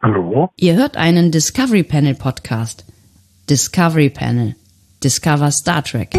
Hallo? Ihr hört einen Discovery Panel Podcast. Discovery Panel. Discover Star Trek.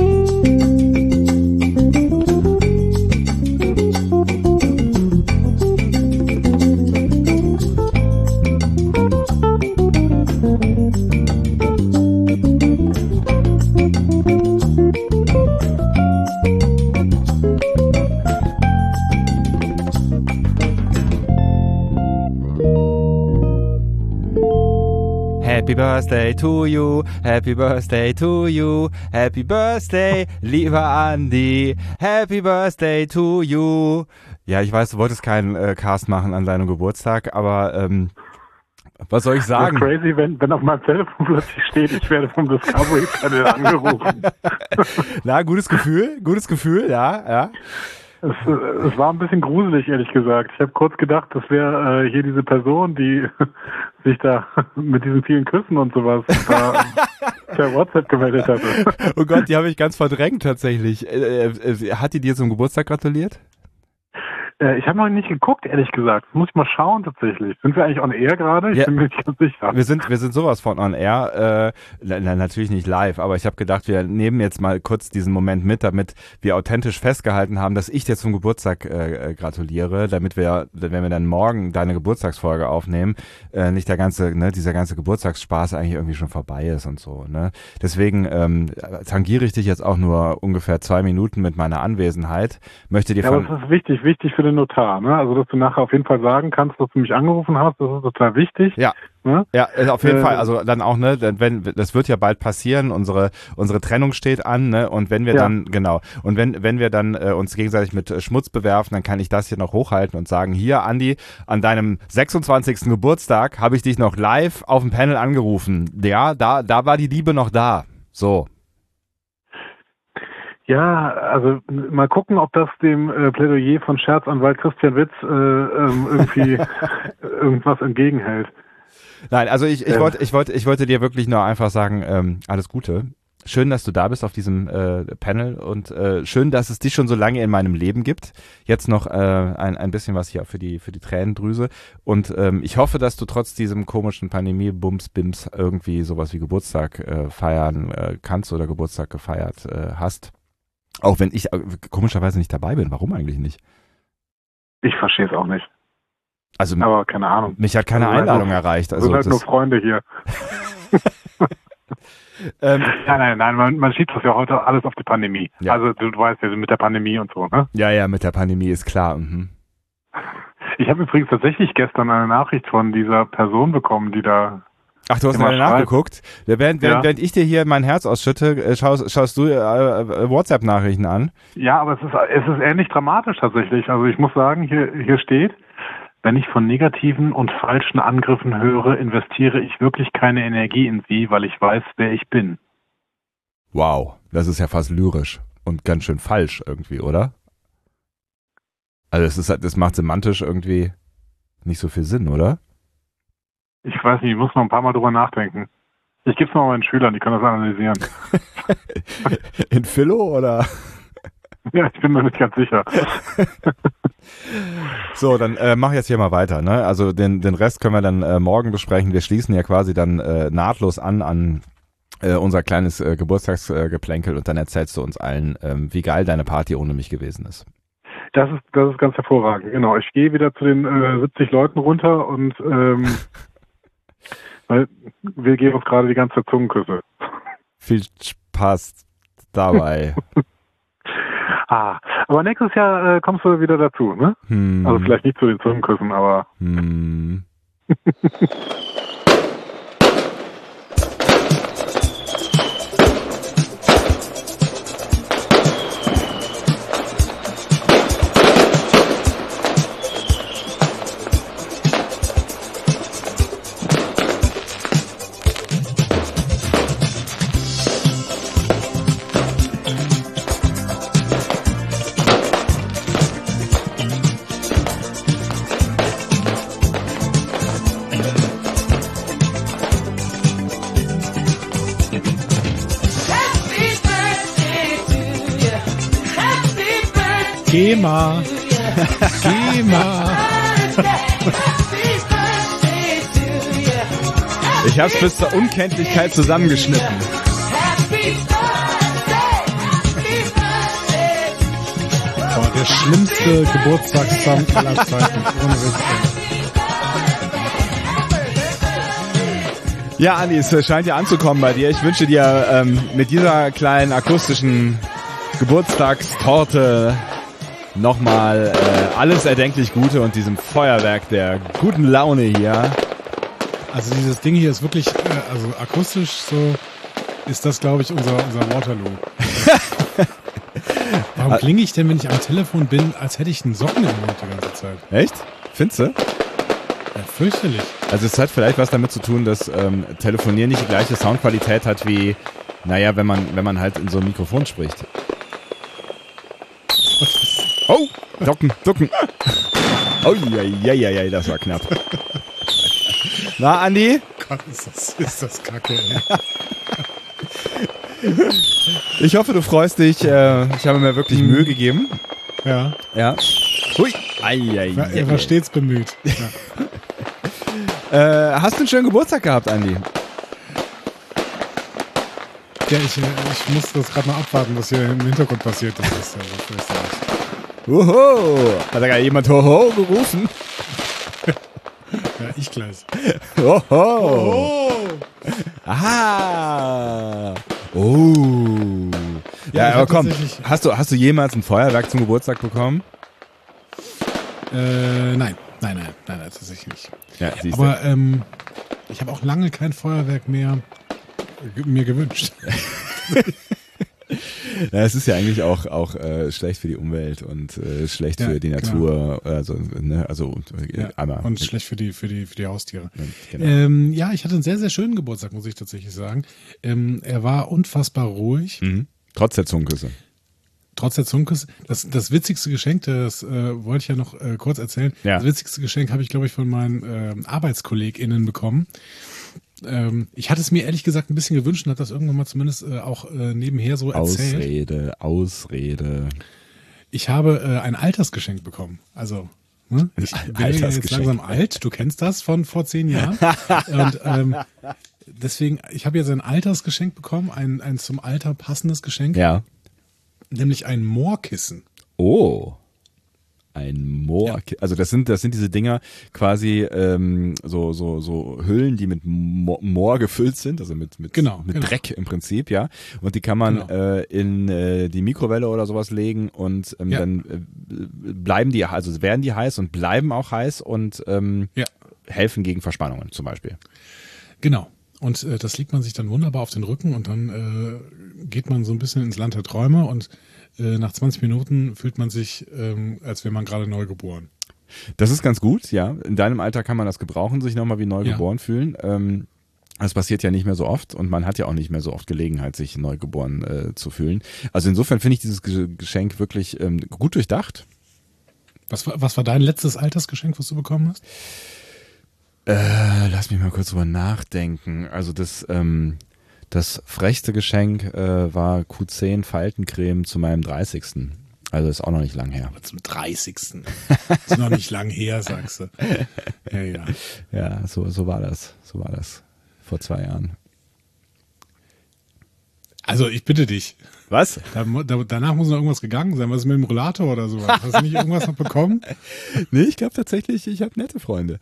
Happy Birthday to you, Happy Birthday to you, Happy Birthday, lieber Andi, Happy Birthday to you. Ja, ich weiß, du wolltest keinen Cast machen an deinem Geburtstag, aber was soll ich sagen? Das ist crazy, wenn auf meinem Telefon plötzlich steht, ich werde vom Discovery Panel angerufen. Na, gutes Gefühl, ja. Es war ein bisschen gruselig, ehrlich gesagt. Ich habe kurz gedacht, das wäre hier diese Person, die sich da mit diesen vielen Küssen und sowas per WhatsApp gemeldet hatte. Oh Gott, die habe ich ganz verdrängt tatsächlich. Hat die dir zum Geburtstag gratuliert? Ich habe noch nicht geguckt, ehrlich gesagt. Das muss ich mal schauen tatsächlich. Sind wir eigentlich on air gerade? Ich bin mir nicht ganz sicher. Wir sind sowas von on air. Natürlich nicht live, aber ich habe gedacht, wir nehmen jetzt mal kurz diesen Moment mit, damit wir authentisch festgehalten haben, dass ich dir zum Geburtstag gratuliere, damit wir, wenn wir dann morgen deine Geburtstagsfolge aufnehmen, nicht dieser ganze Geburtstagsspaß eigentlich irgendwie schon vorbei ist und so. Ne? Deswegen tangiere ich dich jetzt auch nur ungefähr 2 Minuten mit meiner Anwesenheit. Möchte dir aber das ist wichtig für den Notar, ne? Also, dass du nachher auf jeden Fall sagen kannst, dass du mich angerufen hast, das ist total wichtig. Ja. Ne? Ja, auf jeden Fall. Also dann auch, ne, das wird ja bald passieren, unsere Trennung steht an, ne? Und wenn wir dann, genau, und wenn wir dann uns gegenseitig mit Schmutz bewerfen, dann kann ich das hier noch hochhalten und sagen, hier, Andi, an deinem 26. Geburtstag habe ich dich noch live auf dem Panel angerufen. Ja, da war die Liebe noch da. So. Ja, also mal gucken, ob das dem Plädoyer von Scherzanwalt Christian Witz irgendwie irgendwas entgegenhält. Nein, also ich wollte dir wirklich nur einfach sagen, alles Gute. Schön, dass du da bist auf diesem Panel und schön, dass es dich schon so lange in meinem Leben gibt. Jetzt noch ein bisschen was hier für die Tränendrüse und ich hoffe, dass du trotz diesem komischen Pandemie-Bums-Bims irgendwie sowas wie Geburtstag feiern kannst oder Geburtstag gefeiert hast. Auch wenn ich komischerweise nicht dabei bin. Warum eigentlich nicht? Ich verstehe es auch nicht. Also, aber keine Ahnung. Mich hat keine Einladung erreicht. Also, wir sind halt nur Freunde hier. Nein, man schiebt das ja heute alles auf die Pandemie. Ja. Also du weißt ja, mit der Pandemie und so, ne? Ja, mit der Pandemie ist klar. Mhm. Ich habe übrigens tatsächlich gestern eine Nachricht von dieser Person bekommen, die da... Ach, du hast mal nachgeguckt? Während ich dir hier mein Herz ausschütte, schaust du WhatsApp-Nachrichten an? Ja, aber es ist ähnlich dramatisch tatsächlich. Also ich muss sagen, hier steht, wenn ich von negativen und falschen Angriffen höre, investiere ich wirklich keine Energie in sie, weil ich weiß, wer ich bin. Wow, das ist ja fast lyrisch und ganz schön falsch irgendwie, oder? Also das macht semantisch irgendwie nicht so viel Sinn, oder? Ich weiß nicht, ich muss noch ein paar Mal drüber nachdenken. Ich gebe es mal meinen Schülern, die können das analysieren. In Philo, oder? Ja, ich bin mir nicht ganz sicher. So, dann mach jetzt hier mal weiter, ne? Also den Rest können wir dann morgen besprechen. Wir schließen ja quasi dann nahtlos an unser kleines Geburtstagsgeplänkel und dann erzählst du uns allen, wie geil deine Party ohne mich gewesen ist. Das ist ganz hervorragend, genau. Ich gehe wieder zu den 70 Leuten runter und weil wir geben uns gerade die ganze Zungenküsse. Viel Spaß dabei. Aber nächstes Jahr kommst du wieder dazu, ne? Also vielleicht nicht zu den Zungenküssen, aber... GEMA. GEMA. Ich hab's bis zur Unkenntlichkeit zusammengeschnitten. Boah, der schlimmste Geburtstagssong aller Zeiten. Ohne Witz. Ja, Andi, es scheint ja anzukommen bei dir. Ich wünsche dir mit dieser kleinen akustischen Geburtstagstorte nochmal alles erdenklich Gute und diesem Feuerwerk der guten Laune hier. Also dieses Ding hier ist wirklich, also akustisch so, ist das, glaube ich, unser Waterloo. Warum klinge ich denn, wenn ich am Telefon bin, als hätte ich einen Socken im Mund die ganze Zeit? Echt? Findest du? Ja, fürchterlich. Also es hat vielleicht was damit zu tun, dass Telefonieren nicht die gleiche Soundqualität hat wie, naja, wenn man halt in so ein Mikrofon spricht. Oh, ducken. Oh, ja, das war knapp. Na, Andi? Gott, ist das kacke, ey. Ich hoffe, du freust dich. Ich habe mir wirklich Mühe gegeben. Ja. Ja. Hui. Er war stets bemüht. Ja. Hast du einen schönen Geburtstag gehabt, Andi? Ja, ich muss das gerade mal abwarten, was hier im Hintergrund passiert. Das ist ja fürchterlich. Hoho! Hat da gerade jemand Hoho gerufen? Ja, ich gleich. Hoho! Oh! Aha! Oh! Ja, aber komm, hast du jemals ein Feuerwerk zum Geburtstag bekommen? Nein, tatsächlich nicht. Ja, siehst aber ich habe auch lange kein Feuerwerk mehr mir gewünscht. Ja, es ist ja eigentlich auch schlecht für die Umwelt und schlecht für die Natur, einmal. Und schlecht für die Haustiere. Ja, genau. Ja, ich hatte einen sehr, sehr schönen Geburtstag, muss ich tatsächlich sagen. Er war unfassbar ruhig. Mhm. Trotz der Zungenküsse. Trotz der Zungenküsse. Das witzigste Geschenk, das wollte ich ja noch kurz erzählen. Ja. Das witzigste Geschenk habe ich, glaube ich, von meinen ArbeitskollegInnen bekommen. Ich hatte es mir ehrlich gesagt ein bisschen gewünscht und hat das irgendwann mal zumindest auch nebenher so erzählt. Ausrede. Ich habe ein Altersgeschenk bekommen. Also, ich bin ja jetzt langsam alt. Du kennst das von vor 10 Jahren. Und deswegen, ich habe jetzt ein Altersgeschenk bekommen, ein zum Alter passendes Geschenk. Ja. Nämlich ein Moorkissen. Oh. Ein Moorkissen. Ja. Also das sind diese Dinger quasi so Hüllen, die mit Moor gefüllt sind, also mit Dreck im Prinzip, ja. Und die kann man in die Mikrowelle oder sowas legen und dann werden die heiß und bleiben auch heiß und helfen gegen Verspannungen zum Beispiel. Genau. Und das legt man sich dann wunderbar auf den Rücken und dann geht man so ein bisschen ins Land der Träume und nach 20 Minuten fühlt man sich, als wäre man gerade neu geboren. Das ist ganz gut, ja. In deinem Alter kann man das gebrauchen, sich nochmal wie neu geboren fühlen. Das passiert ja nicht mehr so oft und man hat ja auch nicht mehr so oft Gelegenheit, sich neu geboren zu fühlen. Also insofern finde ich dieses Geschenk wirklich gut durchdacht. Was war dein letztes Altersgeschenk, was du bekommen hast? Lass mich mal kurz drüber nachdenken. Also das frechste Geschenk war Q10 Faltencreme zu meinem 30. Also ist auch noch nicht lang her. Aber zum 30. Ist noch nicht lang her, sagst du. Ja. Ja, so war das. So war das vor 2 Jahren. Also ich bitte dich. Was? Danach muss noch irgendwas gegangen sein. Was ist mit dem Rollator oder sowas? Hast du nicht irgendwas noch bekommen? Nee, ich glaube tatsächlich, ich habe nette Freunde.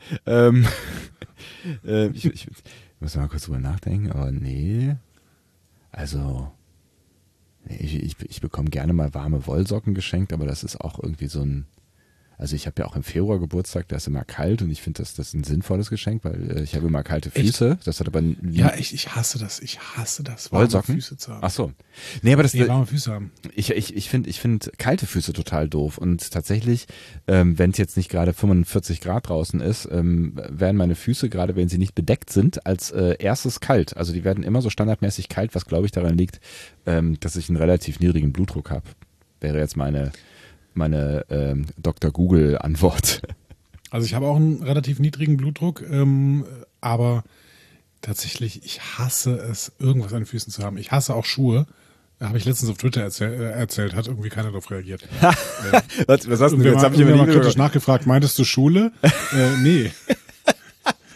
Ich muss mal kurz drüber nachdenken, aber nee. Also, ich bekomme gerne mal warme Wollsocken geschenkt, aber das ist auch irgendwie so ein. Also ich habe ja auch im Februar Geburtstag, da ist immer kalt und ich finde, das ein sinnvolles Geschenk, weil ich habe immer kalte Füße. Echt? Das hat aber ich hasse das. Wollsocken? Füße zu haben. Ach so. Nee, aber warme Füße haben. Ich finde kalte Füße total doof und tatsächlich, wenn es jetzt nicht gerade 45 Grad draußen ist, werden meine Füße, gerade wenn sie nicht bedeckt sind, als erstes kalt. Also die werden immer so standardmäßig kalt, was glaube ich daran liegt, dass ich einen relativ niedrigen Blutdruck habe. Wäre jetzt meine Dr. Google-Antwort. Also ich habe auch einen relativ niedrigen Blutdruck, aber tatsächlich, ich hasse es, irgendwas an den Füßen zu haben. Ich hasse auch Schuhe. Habe ich letztens auf Twitter erzählt, hat irgendwie keiner darauf reagiert. Was hast du denn? Jetzt habe ich mal kritisch nachgefragt, meintest du Schule? Nee.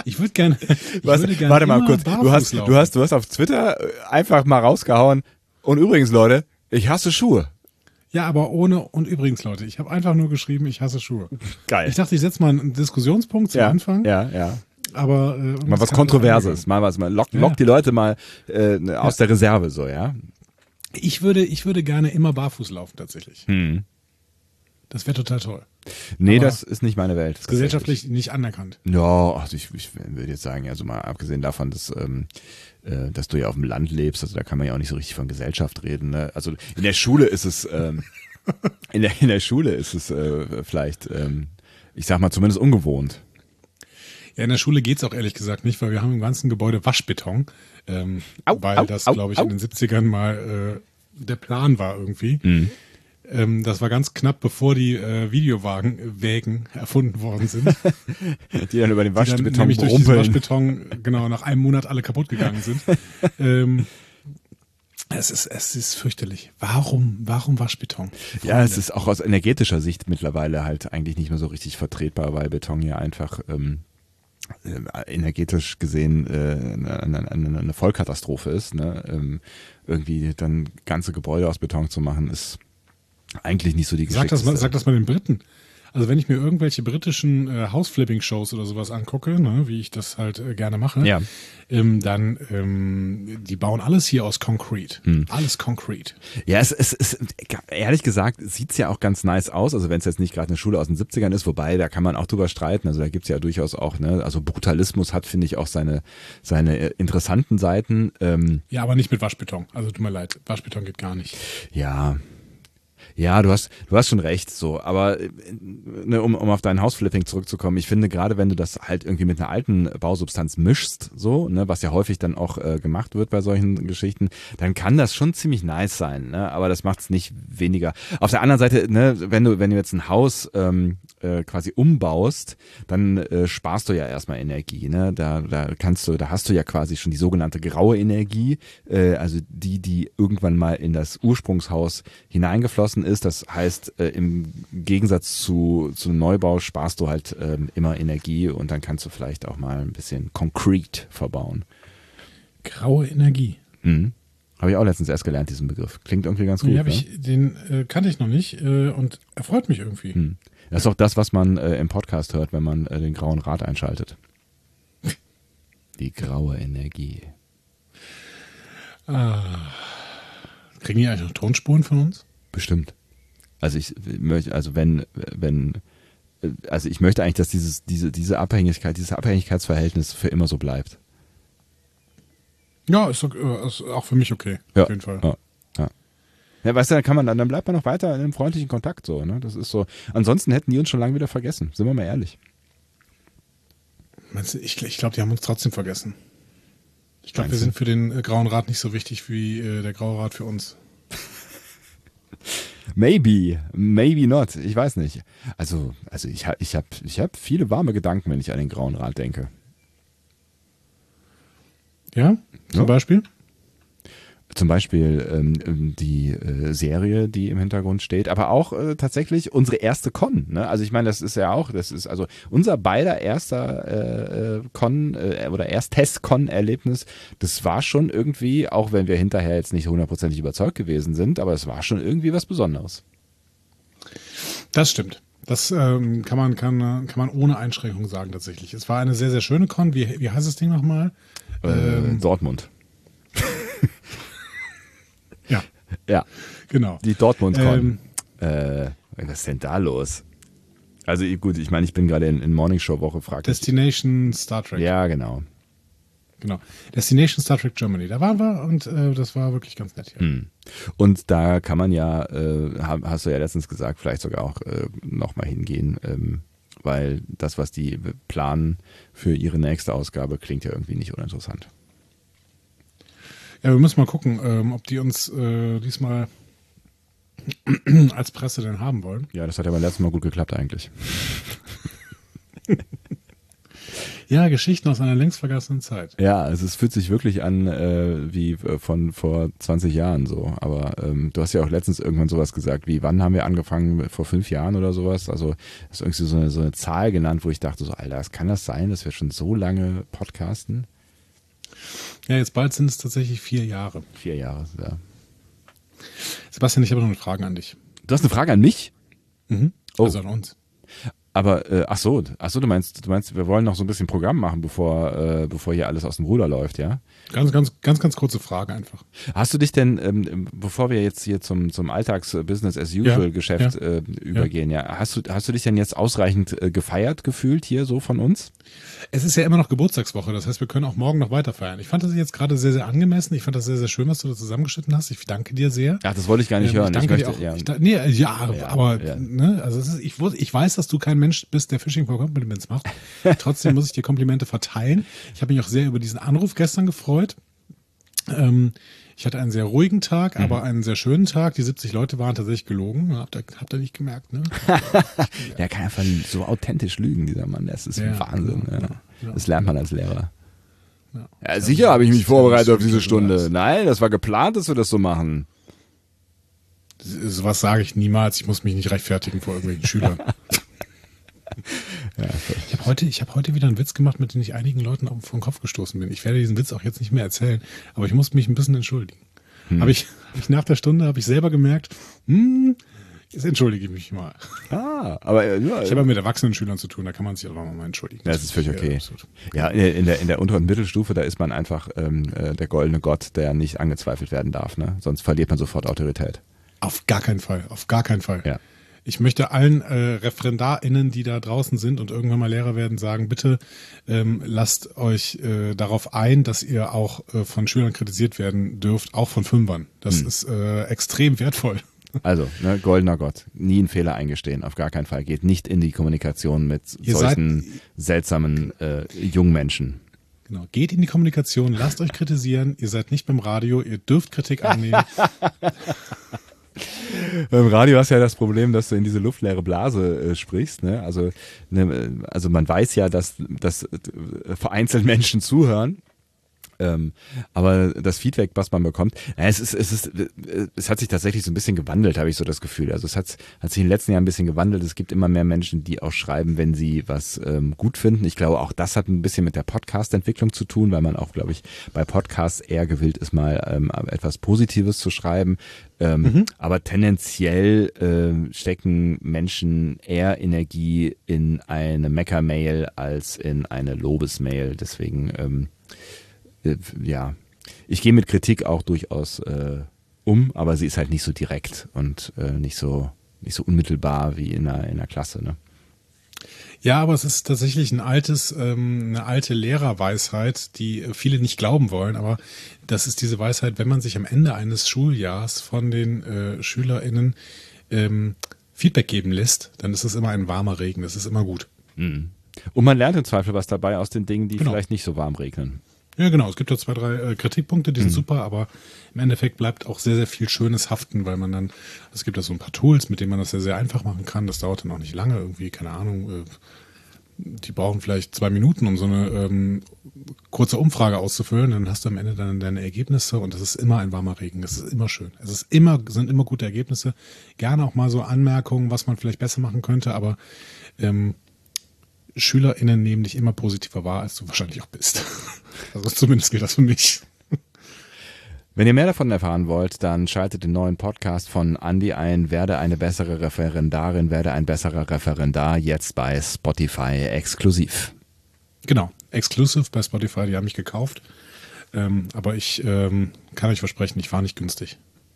Ich würde gerne. Warte mal kurz. Du hast auf Twitter einfach mal rausgehauen. Und übrigens, Leute, ich hasse Schuhe. Ja, aber ohne und übrigens, Leute, ich habe einfach nur geschrieben, ich hasse Schuhe. Geil. Ich dachte, ich setze mal einen Diskussionspunkt zum Anfang. Ja. Aber mal was Kontroverses, mal lock die Leute mal aus der Reserve, so, ja. Ich würde gerne immer barfuß laufen, tatsächlich. Das wäre total toll. Nee, aber das ist nicht meine Welt. Das ist gesellschaftlich nicht anerkannt. Ja, also ich würde jetzt sagen, also mal abgesehen davon, dass du ja auf dem Land lebst, also da kann man ja auch nicht so richtig von Gesellschaft reden. Ne? Also in der Schule ist es in der Schule ist es vielleicht, ich sag mal, zumindest ungewohnt. Ja, in der Schule geht's auch ehrlich gesagt nicht, weil wir haben im ganzen Gebäude Waschbeton, weil das, glaube ich, in den 70ern mal der Plan war irgendwie. Das war ganz knapp, bevor die Videowägen erfunden worden sind. Die dann über den Waschbeton nämlich durch diesen Waschbeton, genau, nach einem Monat alle kaputt gegangen sind. Es ist fürchterlich. Warum Waschbeton? Ja, es ist auch aus energetischer Sicht mittlerweile halt eigentlich nicht mehr so richtig vertretbar, weil Beton ja einfach energetisch gesehen eine Vollkatastrophe ist. Ne? Irgendwie dann ganze Gebäude aus Beton zu machen, ist eigentlich nicht so die Geschichte. Sag das mal den Briten. Also wenn ich mir irgendwelche britischen House-Flipping-Shows oder sowas angucke, ne, wie ich das halt gerne mache, dann die bauen alles hier aus Concrete. Alles Concrete. Ja, es ehrlich gesagt, sieht's ja auch ganz nice aus. Also wenn es jetzt nicht gerade eine Schule aus den 70ern ist, wobei, da kann man auch drüber streiten. Also da gibt's ja durchaus auch, ne, also Brutalismus hat, finde ich, auch seine interessanten Seiten. Ja, aber nicht mit Waschbeton. Also tut mir leid, Waschbeton geht gar nicht. Ja, du hast schon recht, so, aber ne, um auf dein Hausflipping zurückzukommen, ich finde, gerade wenn du das halt irgendwie mit einer alten Bausubstanz mischst, so, ne, was ja häufig dann auch gemacht wird bei solchen Geschichten, dann kann das schon ziemlich nice sein, ne, aber das macht's nicht weniger. Auf der anderen Seite, ne, wenn du jetzt ein Haus quasi umbaust, dann sparst du ja erstmal Energie, ne, da hast du ja quasi schon die sogenannte graue Energie, also die irgendwann mal in das Ursprungshaus hineingeflossen ist. Das heißt, im Gegensatz zu Neubau sparst du halt immer Energie und dann kannst du vielleicht auch mal ein bisschen Concrete verbauen. Graue Energie. Habe ich auch letztens erst gelernt, diesen Begriff. Klingt irgendwie ganz gut. Den kannte ich noch nicht und erfreut mich irgendwie. Das ist auch das, was man im Podcast hört, wenn man den grauen Rat einschaltet. Die graue Energie. Kriegen die eigentlich noch Tonspuren von uns? Bestimmt. Also ich möchte eigentlich, dass diese Abhängigkeit, dieses Abhängigkeitsverhältnis für immer so bleibt. Ja, ist auch für mich okay. Ja, auf jeden Fall. Ja, weißt du, dann bleibt man noch weiter in einem freundlichen Kontakt, so, ne? Das ist so. Ansonsten hätten die uns schon lange wieder vergessen. Sind wir mal ehrlich. Meinst du, ich glaube, die haben uns trotzdem vergessen. Ich glaube, wir sind für den Grauen Rat nicht so wichtig wie der Graue Rat für uns. Maybe not. Ich weiß nicht. Also ich hab viele warme Gedanken, wenn ich an den Grauen Rat denke. Ja? Zum Beispiel? Zum Beispiel die Serie, die im Hintergrund steht, aber auch tatsächlich unsere erste Con. Ne? Also ich meine, das ist also unser beider erster Con oder erstes Con-Erlebnis. Das war schon irgendwie, auch wenn wir hinterher jetzt nicht hundertprozentig überzeugt gewesen sind, aber es war schon irgendwie was Besonderes. Das stimmt. Das kann man ohne Einschränkung sagen tatsächlich. Es war eine sehr, sehr schöne Con. Wie heißt das Ding nochmal? Dortmund. Ja, genau. Die Dortmund-Con. Was ist denn da los? Also gut, ich meine, ich bin gerade in Morningshow-Woche, fragt Destination Star Trek. Ja, genau. Destination Star Trek Germany. Da waren wir und das war wirklich ganz nett hier. Und da kann man ja, hast du ja letztens gesagt, vielleicht sogar auch nochmal hingehen, weil das, was die planen für ihre nächste Ausgabe, klingt ja irgendwie nicht uninteressant. Ja, wir müssen mal gucken, ob die uns diesmal als Presse denn haben wollen. Ja, das hat ja beim letzten Mal gut geklappt eigentlich. Ja, Geschichten aus einer längst vergessenen Zeit. Ja, also es fühlt sich wirklich an wie von vor 20 Jahren so. Aber du hast ja auch letztens irgendwann sowas gesagt, wie wann haben wir angefangen? Vor 5 Jahren oder sowas? Also ist irgendwie so eine Zahl genannt, wo ich dachte so, Alter, kann das sein, dass wir schon so lange podcasten? Ja, jetzt bald sind es tatsächlich 4 Jahre. 4 Jahre, ja. Sebastian, ich habe noch eine Frage an dich. Du hast eine Frage an mich? Mhm. Oh. Also an uns. Aber, ach so, du meinst, wir wollen noch so ein bisschen Programm machen, bevor hier alles aus dem Ruder läuft, ja? Ganz kurze Frage einfach. Hast du dich denn, bevor wir jetzt hier zum Alltags-Business-as-usual-Geschäft übergehen, hast du dich denn jetzt ausreichend gefeiert gefühlt hier so von uns? Es ist ja immer noch Geburtstagswoche, das heißt, wir können auch morgen noch weiter feiern. Ich fand das jetzt gerade sehr, sehr angemessen. Ich fand das sehr, sehr schön, was du da zusammengeschnitten hast. Ich danke dir sehr. Ach, das wollte ich gar nicht hören. Ich danke dir auch. Ne, also ich weiß, dass du kein Mensch bist, der Phishing for Compliments macht. Trotzdem muss ich dir Komplimente verteilen. Ich habe mich auch sehr über diesen Anruf gestern gefreut. Ich hatte einen sehr ruhigen Tag, aber einen sehr schönen Tag. Die 70 Leute waren tatsächlich gelogen. Habt ihr nicht gemerkt, ne? Der kann einfach so authentisch lügen, dieser Mann. Das ist Wahnsinn. Genau. Ja. Das lernt man als Lehrer. Ja, sicher habe ich mich vorbereitet auf diese Stunde. Nein, das war geplant, dass wir das so machen. Sowas sage ich niemals. Ich muss mich nicht rechtfertigen vor irgendwelchen Schülern. Ja, ich habe heute wieder einen Witz gemacht, mit dem ich einigen Leuten vor den Kopf gestoßen bin. Ich werde diesen Witz auch jetzt nicht mehr erzählen, aber ich muss mich ein bisschen entschuldigen. Habe ich nach der Stunde selber gemerkt, jetzt entschuldige ich mich mal. Aber ich habe mit erwachsenen Schülern zu tun, da kann man sich auch mal entschuldigen. Das ist völlig okay. Ja, in der unteren Mittelstufe, da ist man einfach der goldene Gott, der nicht angezweifelt werden darf, ne? Sonst verliert man sofort Autorität. Auf gar keinen Fall. Ja. Ich möchte allen ReferendarInnen, die da draußen sind und irgendwann mal Lehrer werden, sagen, bitte lasst euch darauf ein, dass ihr auch von Schülern kritisiert werden dürft, auch von Fünfern. Das ist extrem wertvoll. Also, ne, goldener Gott, nie einen Fehler eingestehen, auf gar keinen Fall. Geht nicht in die Kommunikation mit solchen seltsamen jungen Menschen. Genau, geht in die Kommunikation, lasst euch kritisieren, ihr seid nicht beim Radio, ihr dürft Kritik annehmen. Beim Radio hast du ja das Problem, dass du in diese luftleere Blase sprichst. Ne? Also man weiß ja, dass vereinzelt Menschen zuhören. Aber das Feedback, was man bekommt, es hat sich tatsächlich so ein bisschen gewandelt, habe ich so das Gefühl. Also es hat sich in den letzten Jahren ein bisschen gewandelt. Es gibt immer mehr Menschen, die auch schreiben, wenn sie was gut finden. Ich glaube, auch das hat ein bisschen mit der Podcast-Entwicklung zu tun, weil man auch, glaube ich, bei Podcasts eher gewillt ist, mal etwas Positives zu schreiben. Aber tendenziell stecken Menschen eher Energie in eine Mecker-Mail als in eine Lobes-Mail. Deswegen ich gehe mit Kritik auch durchaus aber sie ist halt nicht so direkt und nicht so unmittelbar wie in einer Klasse, ne? Ja, aber es ist tatsächlich eine alte Lehrerweisheit, die viele nicht glauben wollen, aber das ist diese Weisheit, wenn man sich am Ende eines Schuljahrs von den SchülerInnen Feedback geben lässt, dann ist es immer ein warmer Regen, das ist immer gut. Mhm. Und man lernt im Zweifel was dabei aus den Dingen, die vielleicht nicht so warm regnen. Ja, genau. Es gibt ja 2, 3 Kritikpunkte, die sind super, aber im Endeffekt bleibt auch sehr, sehr viel Schönes haften, weil man dann, es gibt ja so ein paar Tools, mit denen man das sehr, sehr einfach machen kann. Das dauert dann auch nicht lange, irgendwie, keine Ahnung. Die brauchen vielleicht 2 Minuten, um so eine kurze Umfrage auszufüllen. Dann hast du am Ende dann deine Ergebnisse und das ist immer ein warmer Regen. Das ist immer schön. Sind immer gute Ergebnisse. Gerne auch mal so Anmerkungen, was man vielleicht besser machen könnte, aber SchülerInnen nehmen dich immer positiver wahr, als du wahrscheinlich auch bist. Also zumindest gilt das für mich. Wenn ihr mehr davon erfahren wollt, dann schaltet den neuen Podcast von Andi ein. Werde eine bessere Referendarin, werde ein besserer Referendar, jetzt bei Spotify exklusiv. Genau, exklusiv bei Spotify, die haben mich gekauft. Aber ich kann euch versprechen, ich war nicht günstig.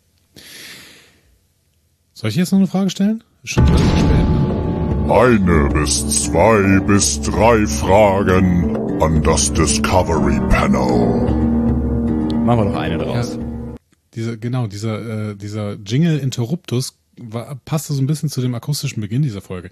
Soll ich jetzt noch eine Frage stellen? Ist schon relativ spät. 1 bis 2 bis 3 Fragen an das Discovery Panel. Machen wir noch eine draus. Ja, dieser Jingle Interruptus passte so ein bisschen zu dem akustischen Beginn dieser Folge.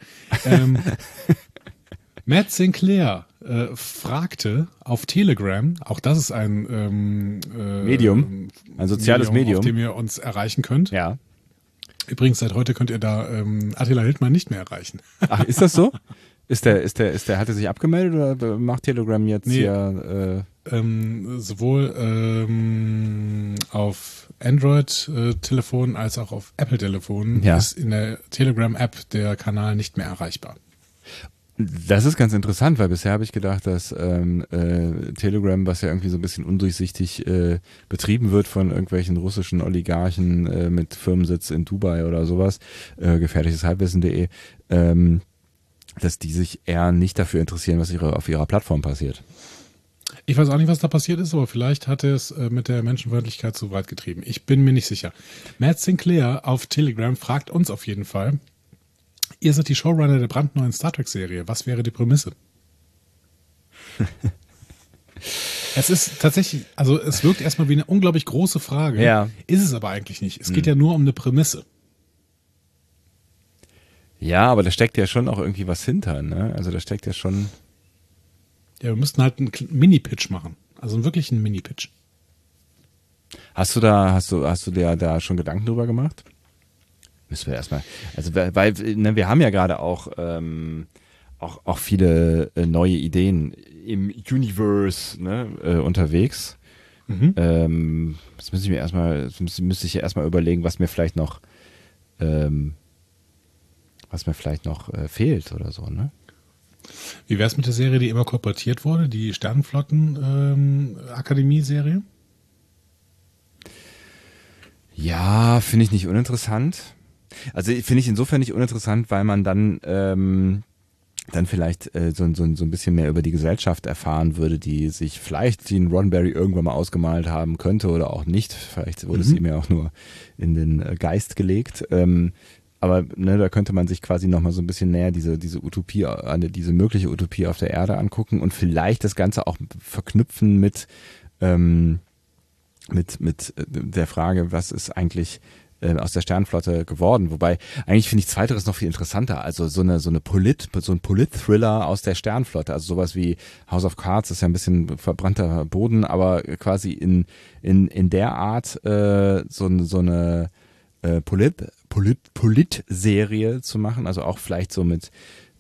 Matt Sinclair fragte auf Telegram, auch das ist ein Medium, ein soziales Medium, auf dem ihr uns erreichen könnt. Ja. Übrigens, seit heute könnt ihr da Attila Hildmann nicht mehr erreichen. Ach, ist das so? Hat er sich abgemeldet oder macht Telegram jetzt hier? Sowohl auf Android-Telefonen als auch auf Apple-Telefonen ist in der Telegram-App der Kanal nicht mehr erreichbar. Das ist ganz interessant, weil bisher habe ich gedacht, dass Telegram, was ja irgendwie so ein bisschen undurchsichtig betrieben wird von irgendwelchen russischen Oligarchen mit Firmensitz in Dubai oder sowas, gefährliches Halbwissen.de, dass die sich eher nicht dafür interessieren, was auf ihrer Plattform passiert. Ich weiß auch nicht, was da passiert ist, aber vielleicht hat er es mit der Menschenfreundlichkeit zu weit getrieben. Ich bin mir nicht sicher. Matt Sinclair auf Telegram fragt uns auf jeden Fall, ihr seid die Showrunner der brandneuen Star Trek-Serie. Was wäre die Prämisse? Es ist tatsächlich, also es wirkt erstmal wie eine unglaublich große Frage. Ja. Ist es aber eigentlich nicht. Es geht ja nur um eine Prämisse. Ja, aber da steckt ja schon auch irgendwie was hinter, ne? Also da steckt ja schon... Ja, wir müssten halt einen Mini-Pitch machen. Also wirklich einen Mini-Pitch. Hast du dir da schon Gedanken drüber gemacht? Müssen wir erstmal, also weil ne, wir haben ja gerade auch viele neue Ideen im Universe unterwegs. Mhm. Das müsste ich ja erstmal überlegen, was mir vielleicht noch fehlt oder so, ne? Wie wär's mit der Serie, die immer kolportiert wurde, die Sternenflotten-Akademie-Serie? Ja, finde ich nicht uninteressant. Also finde ich insofern nicht uninteressant, weil man dann vielleicht so ein bisschen mehr über die Gesellschaft erfahren würde, die sich vielleicht Gene Roddenberry irgendwann mal ausgemalt haben könnte oder auch nicht. Vielleicht wurde es ihm ja auch nur in den Geist gelegt. Aber ne, da könnte man sich quasi nochmal so ein bisschen näher diese Utopie, diese mögliche Utopie auf der Erde angucken und vielleicht das Ganze auch verknüpfen mit der Frage, was ist eigentlich aus der Sternenflotte geworden. Wobei, eigentlich finde ich Zweiteres noch viel interessanter. Also so ein Polit-Thriller aus der Sternenflotte. Also sowas wie House of Cards ist ja ein bisschen verbrannter Boden, aber quasi in der Art so eine Polit-Serie zu machen, also auch vielleicht so mit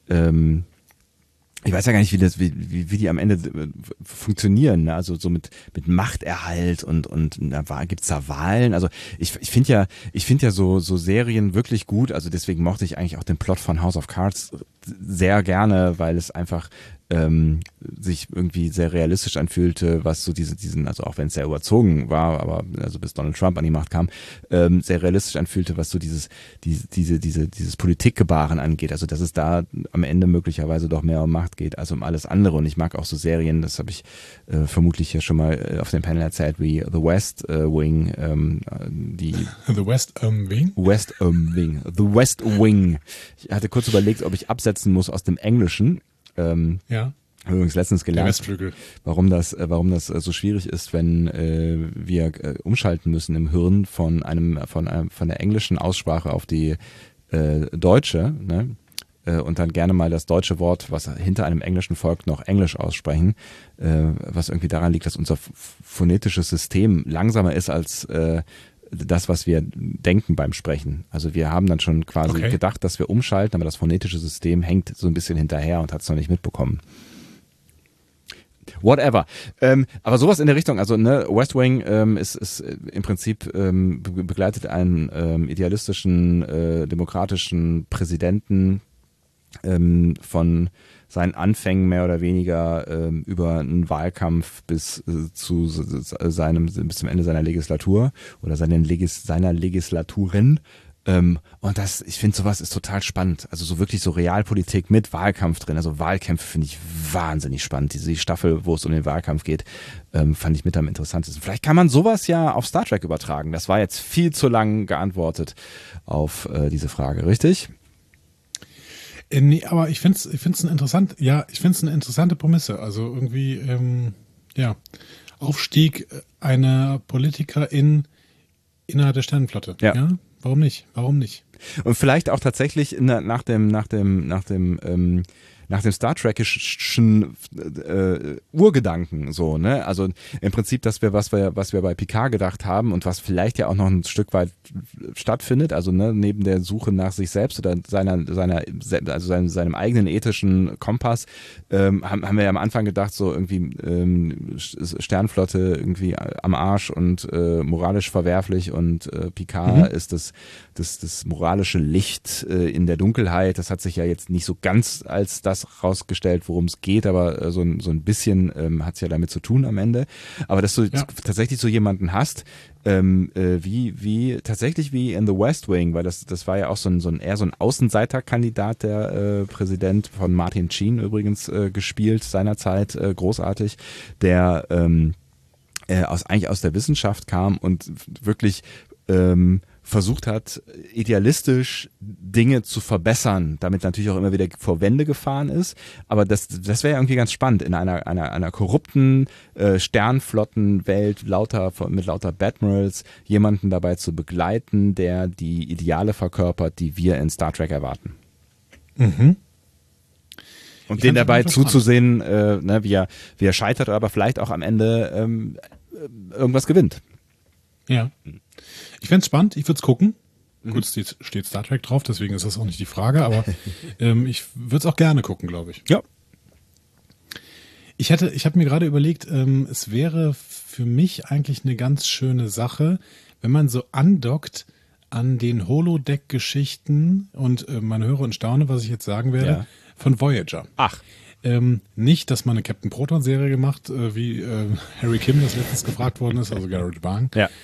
ich weiß ja gar nicht, wie die am Ende funktionieren, ne? Also so mit Machterhalt und gibt's da Wahlen? Also ich finde ja so Serien wirklich gut, also deswegen mochte ich eigentlich auch den Plot von House of Cards sehr gerne, weil es einfach sich irgendwie sehr realistisch anfühlte, was so diesen, also auch wenn es sehr überzogen war, aber also bis Donald Trump an die Macht kam, sehr realistisch anfühlte, was so dieses Politikgebaren angeht. Also dass es da am Ende möglicherweise doch mehr um Macht geht als um alles andere. Und ich mag auch so Serien, das habe ich vermutlich ja schon mal auf dem Panel erzählt, wie The West Wing, The West Wing? The West Wing. Ich hatte kurz überlegt, ob ich absetzen muss aus dem Englischen. Ja. Habe übrigens letztens gelernt, warum das so schwierig ist, wenn wir umschalten müssen im Hirn von der englischen Aussprache auf die deutsche, ne? Und dann gerne mal das deutsche Wort, was hinter einem englischen folgt, noch Englisch aussprechen, was irgendwie daran liegt, dass unser phonetisches System langsamer ist als das, was wir denken beim Sprechen. Also wir haben dann schon quasi gedacht, dass wir umschalten, aber das phonetische System hängt so ein bisschen hinterher und hat es noch nicht mitbekommen. Whatever. Aber sowas in der Richtung, also ne, West Wing ist im Prinzip begleitet einen idealistischen, demokratischen Präsidenten von seinen Anfängen mehr oder weniger über einen Wahlkampf bis zum Ende seiner Legislatur oder seiner Legislaturen. Und ich finde sowas ist total spannend. Also so wirklich so Realpolitik mit Wahlkampf drin. Also Wahlkämpfe finde ich wahnsinnig spannend. Die Staffel, wo es um den Wahlkampf geht, fand ich mit am interessantesten. Vielleicht kann man sowas ja auf Star Trek übertragen. Das war jetzt viel zu lang geantwortet auf diese Frage, richtig? Nee, aber ich find's eine interessante Prämisse. Also irgendwie, Aufstieg einer Politikerin innerhalb der Sternenflotte. Ja? Warum nicht? Und vielleicht auch tatsächlich nach dem Star Trek-ischen Urgedanken, so, ne? Also im Prinzip, was wir bei Picard gedacht haben und was vielleicht ja auch noch ein Stück weit stattfindet, also ne, neben der Suche nach sich selbst oder seinem eigenen ethischen Kompass, haben wir ja am Anfang gedacht, so irgendwie Sternflotte irgendwie am Arsch und moralisch verwerflich und Picard ist das moralische Licht in der Dunkelheit. Das hat sich ja jetzt nicht so ganz als das rausgestellt, worum es geht, aber so ein bisschen hat es ja damit zu tun am Ende. Aber dass du tatsächlich so jemanden hast, tatsächlich wie in The West Wing, weil das war ja auch eher so ein Außenseiterkandidat, der Präsident von Martin Sheen übrigens gespielt seinerzeit, großartig, der eigentlich aus der Wissenschaft kam und wirklich versucht hat, idealistisch Dinge zu verbessern, damit natürlich auch immer wieder vor Wände gefahren ist. Aber das wäre ja irgendwie ganz spannend, in einer korrupten Sternflottenwelt mit lauter Badmirals jemanden dabei zu begleiten, der die Ideale verkörpert, die wir in Star Trek erwarten. Mhm. Und den dabei zuzusehen, wie er scheitert, aber vielleicht auch am Ende irgendwas gewinnt. Ja. Ich fände es spannend, ich würde es gucken. Gut, es steht Star Trek drauf, deswegen ist das auch nicht die Frage, aber ich würde es auch gerne gucken, glaube ich. Ja. Ich habe mir gerade überlegt, es wäre für mich eigentlich eine ganz schöne Sache, wenn man so andockt an den Holodeck-Geschichten und man höre und staune, was ich jetzt sagen werde, von Voyager. Ach. Nicht, dass man eine Captain Proton-Serie gemacht, wie Harry Kim das letztens gefragt worden ist, also Garage Bang. Ja.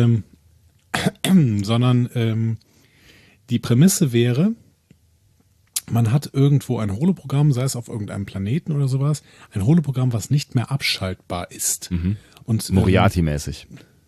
Sondern die Prämisse wäre, man hat irgendwo ein Holoprogramm, sei es auf irgendeinem Planeten oder sowas, ein Holoprogramm, was nicht mehr abschaltbar ist. Mhm. Und Moriarty-mäßig.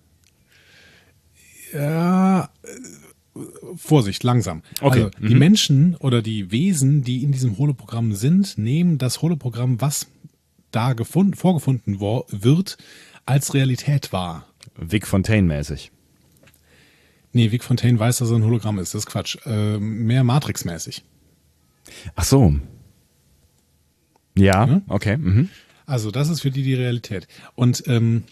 Ja, Vorsicht, langsam. Okay. Also die Menschen oder die Wesen, die in diesem Holoprogramm sind, nehmen das Holoprogramm, was da vorgefunden wird, als Realität wahr. Vic Fontaine-mäßig. Nee, Vic Fontaine weiß, dass er ein Hologramm ist. Das ist Quatsch. Mehr Matrix-mäßig. Ach so. Ja, okay. Mhm. Also das ist für die Realität. Und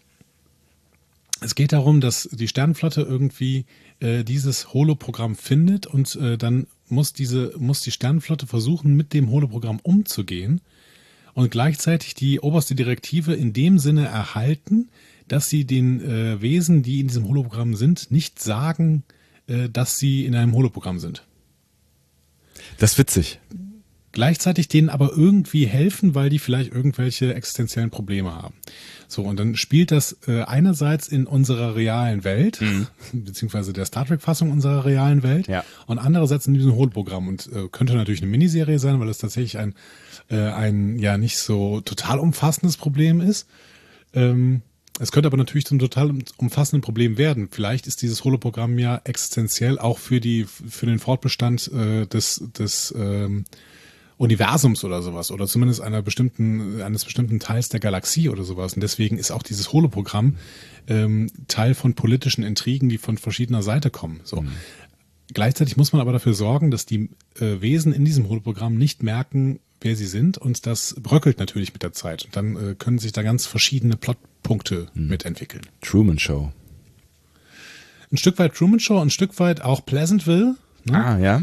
es geht darum, dass die Sternenflotte irgendwie dieses Holoprogramm findet und dann muss die Sternenflotte versuchen, mit dem Holoprogramm umzugehen und gleichzeitig die oberste Direktive in dem Sinne erhalten, dass sie den Wesen, die in diesem Holoprogramm sind, nicht sagen, dass sie in einem Holoprogramm sind. Das ist witzig. Gleichzeitig denen aber irgendwie helfen, weil die vielleicht irgendwelche existenziellen Probleme haben. So, und dann spielt das einerseits in unserer realen Welt, beziehungsweise der Star Trek-Fassung unserer realen Welt, und andererseits in diesem Holoprogramm. Und könnte natürlich eine Miniserie sein, weil es tatsächlich ein ja nicht so total umfassendes Problem ist. Es könnte aber natürlich zum total umfassenden Problem werden. Vielleicht ist dieses Holoprogramm ja existenziell auch für den Fortbestand des Universums oder sowas oder zumindest eines bestimmten Teils der Galaxie oder sowas. Und deswegen ist auch dieses Holoprogramm Teil von politischen Intrigen, die von verschiedener Seite kommen. So. Gleichzeitig muss man aber dafür sorgen, dass die Wesen in diesem Holoprogramm nicht merken, wer sie sind, und das bröckelt natürlich mit der Zeit. Und dann können sich da ganz verschiedene Plotpunkte mitentwickeln. Truman Show. Ein Stück weit Truman Show, ein Stück weit auch Pleasantville. Ne? Ah, ja.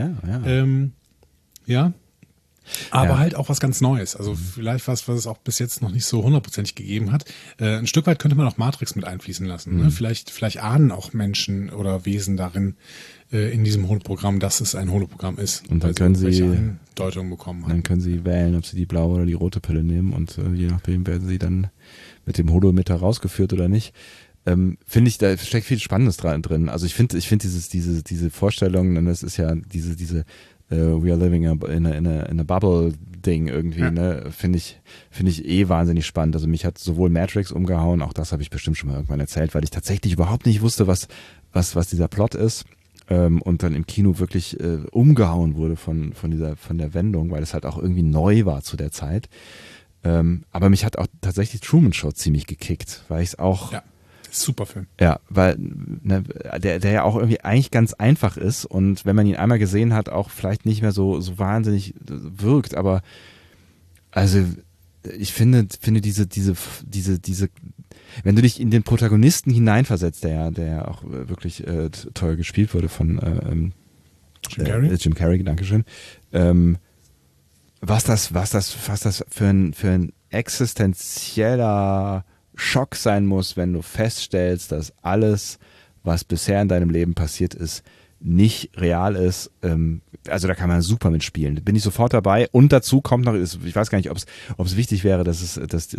Ja. Aber halt auch was ganz Neues. Also vielleicht was es auch bis jetzt noch nicht so 100% gegeben hat. Ein Stück weit könnte man auch Matrix mit einfließen lassen. Ne? Vielleicht ahnen auch Menschen oder Wesen darin in diesem Holoprogramm, dass es ein Holoprogramm ist. Und dann können sie Deutung bekommen haben. Dann können sie wählen, ob sie die blaue oder die rote Pille nehmen, und je nachdem werden sie dann mit dem Holometer rausgeführt oder nicht. Finde ich, da steckt viel Spannendes drin. Also ich finde diese Vorstellung, und das ist ja diese we are living in a bubble Ding irgendwie, ne, finde ich wahnsinnig spannend. Also mich hat sowohl Matrix umgehauen, auch das habe ich bestimmt schon mal irgendwann erzählt, weil ich tatsächlich überhaupt nicht wusste, was dieser Plot ist, und dann im Kino wirklich umgehauen wurde von der Wendung, weil es halt auch irgendwie neu war zu der Zeit. Aber mich hat auch tatsächlich Truman Show ziemlich gekickt, weil ich es auch Super Film. Ja, weil ne, der ja auch irgendwie eigentlich ganz einfach ist und wenn man ihn einmal gesehen hat, auch vielleicht nicht mehr so wahnsinnig wirkt, aber also ich finde diese, wenn du dich in den Protagonisten hineinversetzt, der ja auch wirklich toll gespielt wurde von Jim Carrey, Dankeschön. Was das für ein existenzieller Schock sein muss, wenn du feststellst, dass alles, was bisher in deinem Leben passiert ist, nicht real ist. Also da kann man super mitspielen. Bin ich sofort dabei. Und dazu kommt noch, ich weiß gar nicht, ob es wichtig wäre, dass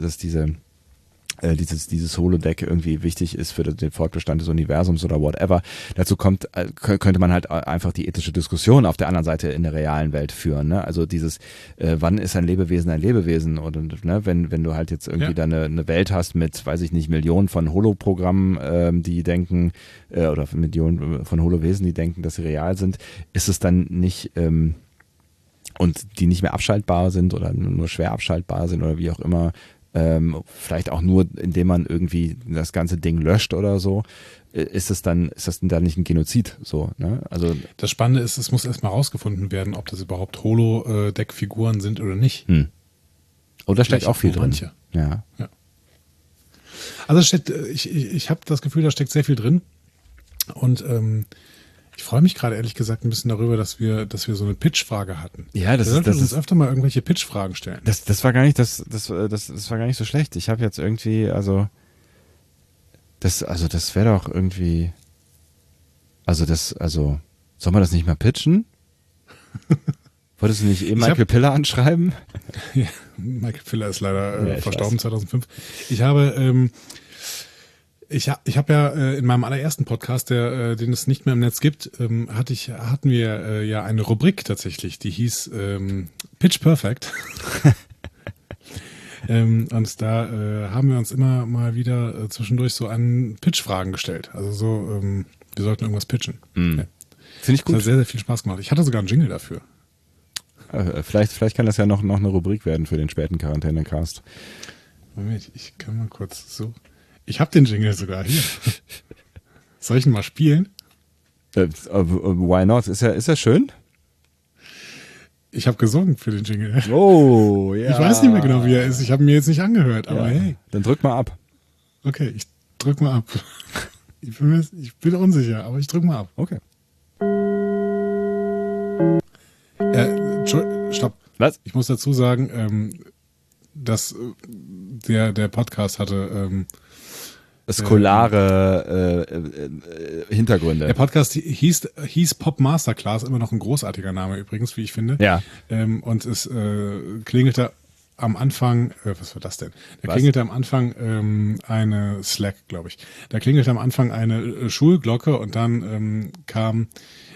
dieses Holodeck irgendwie wichtig ist für den Fortbestand des Universums oder whatever. Dazu könnte man halt einfach die ethische Diskussion auf der anderen Seite in der realen Welt führen. Ne? Also dieses, wann ist ein Lebewesen? Oder ne, wenn du halt jetzt irgendwie da eine Welt hast mit, weiß ich nicht, Millionen von Holoprogrammen, die denken, oder Millionen von Holowesen, die denken, dass sie real sind, ist es dann nicht und die nicht mehr abschaltbar sind oder nur schwer abschaltbar sind oder wie auch immer, vielleicht auch nur, indem man irgendwie das ganze Ding löscht oder so, ist das denn da nicht ein Genozid? So, ne? Also das Spannende ist, es muss erstmal rausgefunden werden, ob das überhaupt Holodeck-Figuren sind oder nicht. Oh, da steckt auch viel drin. Ja. Also ich habe das Gefühl, da steckt sehr viel drin. Und ich freue mich gerade ehrlich gesagt ein bisschen darüber, dass wir so eine Pitch-Frage hatten. Ja, das ist uns öfter mal irgendwelche Pitch-Fragen stellen. Das war gar nicht das war gar nicht so schlecht. Ich habe jetzt irgendwie das wäre doch irgendwie soll man das nicht mal pitchen? Wolltest du nicht Michael Piller anschreiben? Ja, Michael Piller ist leider verstorben 2005. Ich habe Ich habe ja in meinem allerersten Podcast, den es nicht mehr im Netz gibt, hatten wir ja eine Rubrik tatsächlich, die hieß Pitch Perfect. Und da haben wir uns immer mal wieder zwischendurch so an Pitch-Fragen gestellt. Also so, wir sollten irgendwas pitchen. Ja. Finde ich gut. Das hat sehr, sehr viel Spaß gemacht. Ich hatte sogar einen Jingle dafür. Vielleicht kann das ja noch eine Rubrik werden für den späten Quarantäne-Cast. Moment, ich kann mal kurz so... Ich habe den Jingle sogar hier. Soll ich ihn mal spielen? Why not? Ist er schön? Ich habe gesungen für den Jingle. Oh, ja. Ich weiß nicht mehr genau, wie er ist. Ich habe ihn mir jetzt nicht angehört, aber hey. Dann drück mal ab. Okay, ich drück mal ab. Ich bin unsicher, aber ich drück mal ab. Okay. Stopp. Was? Ich muss dazu sagen, dass der Podcast hatte skolare Hintergründe. Der Podcast hieß Pop Masterclass, immer noch ein großartiger Name übrigens, wie ich finde. Ja. Und es klingelte am Anfang, was war das denn? Klingelte am Anfang eine Slack, glaube ich. Da klingelte am Anfang eine Schulglocke und dann kam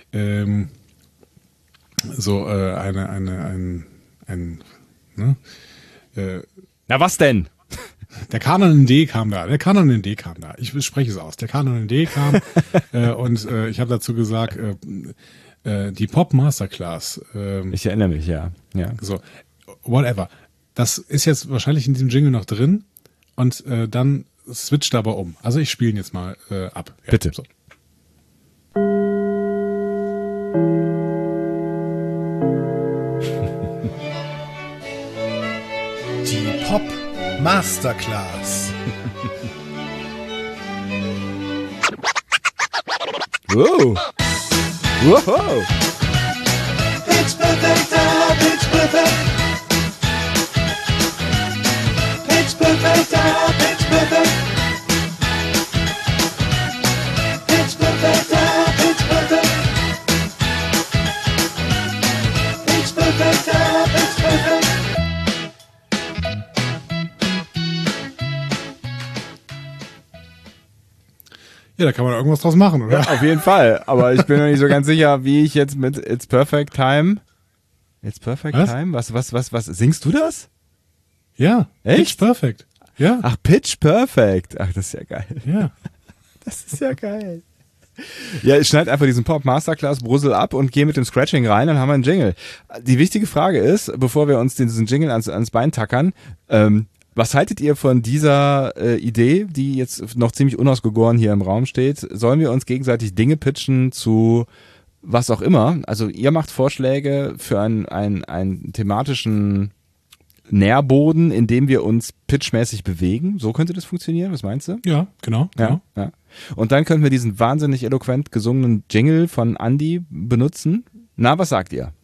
Na was denn? Der Kanon in D kam da. Ich spreche es aus. Der Kanon in D kam und ich habe dazu gesagt, die Pop Masterclass. Ich erinnere mich, ja. So, whatever. Das ist jetzt wahrscheinlich in diesem Jingle noch drin und dann switcht aber um. Also ich spiele ihn jetzt mal ab. Ja, bitte. So. Die Pop Masterclass. Wow. Wow. Pitch perfect, pitch perfect. Pitch perfect, pitch perfect. Pitch perfect, pitch perfect. Pitch perfect, pitch perfect. Ja, da kann man irgendwas draus machen, oder? Ja, auf jeden Fall. Aber ich bin noch nicht so ganz sicher, wie ich jetzt mit It's Perfect Time. It's Perfect Time? Was? Singst du das? Ja. Echt? Pitch Perfect. Ja. Ach, Pitch Perfect. Ach, das ist ja geil. Ja. Das ist ja geil. Ja, ich schneide einfach diesen Pop Masterclass Brüssel ab und gehe mit dem Scratching rein, dann haben wir einen Jingle. Die wichtige Frage ist, bevor wir uns diesen Jingle ans Bein tackern, Was haltet ihr von dieser Idee, die jetzt noch ziemlich unausgegoren hier im Raum steht? Sollen wir uns gegenseitig Dinge pitchen zu was auch immer? Also ihr macht Vorschläge für einen thematischen Nährboden, in dem wir uns pitchmäßig bewegen. So könnte das funktionieren. Was meinst du? Ja, genau. Ja. Und dann könnten wir diesen wahnsinnig eloquent gesungenen Jingle von Andy benutzen. Na, was sagt ihr?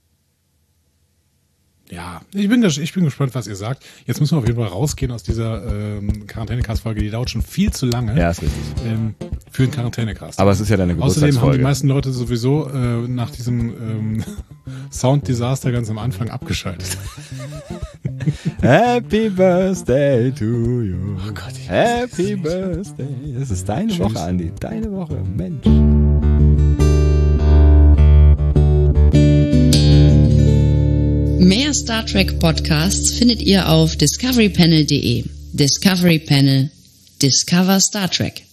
Ja, ich bin gespannt, was ihr sagt. Jetzt müssen wir auf jeden Fall rausgehen aus dieser Quarantänecast-Folge. Die dauert schon viel zu lange. Ja, ist richtig. Für einen Quarantänecast. Aber es ist ja deine Geburtstagsfolge. Außerdem haben die meisten Leute sowieso nach diesem Sound-Desaster ganz am Anfang abgeschaltet. Happy Birthday to you. Oh Gott, Happy Birthday. Das ist deine Woche, Andi. Deine Woche. Mensch. Mehr Star Trek Podcasts findet ihr auf discoverypanel.de. Discovery Panel. Discover Star Trek.